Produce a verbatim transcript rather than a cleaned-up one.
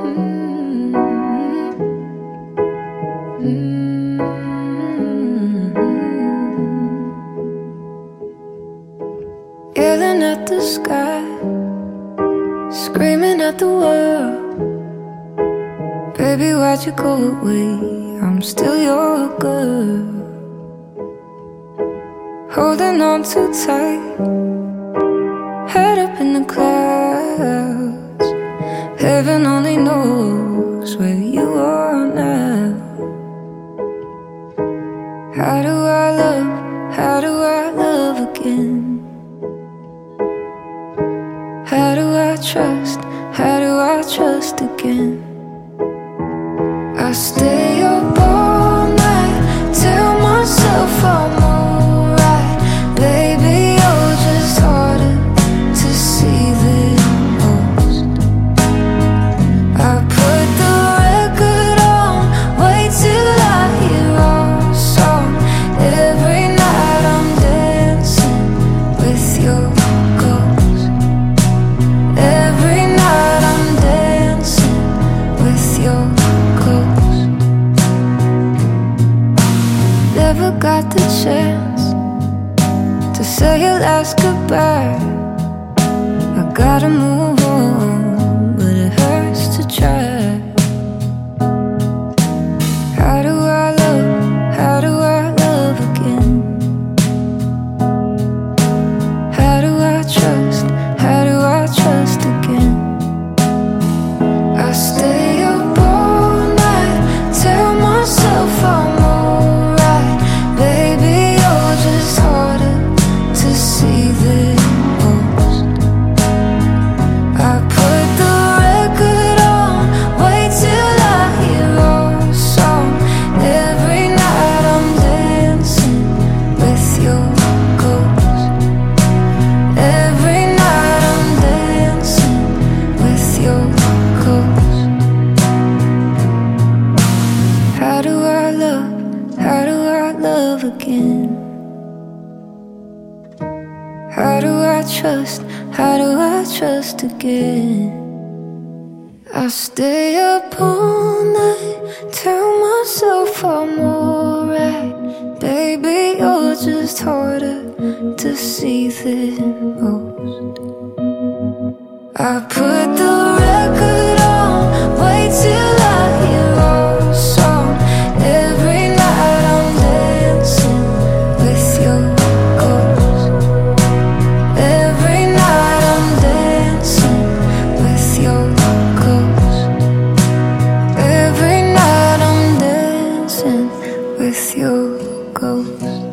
Yelling at the sky, screaming at the world. Baby, why'd you go away? I'm still your girl. Holding on too tight, head up in the clouds. Heaven only knows where you are now. How do I love, how do I love again? How do I trust, how do I trust again? I stay up all night, tell myself I'm alright. Baby, you're just harder to see than most. I put the record on, wait till I hear our song. Every night I'm dancing with your ghost. Every night I'm dancing with your ghost. Never got the chance to say your last goodbye. I gotta move on, but it hurts to try. How do I love, how do I love again? How do I trust, how do I trust again? I stay up all night, tell myself I'm alright. Baby, you're just harder to see than most. I put the record on, wait till I hear our song. Every night I'm dancing with your ghost. Every night I'm dancing with your ghost. How do I love, how do I love again? How do I trust, how do I trust again? I stay up all night, tell myself I'm alright. Baby, you're just harder to see than most. I put the record on, wait till I hear our song. Every night I'm dancing with your ghost. Every night I'm dancing with your ghost. Every night I'm dancing with your ghost.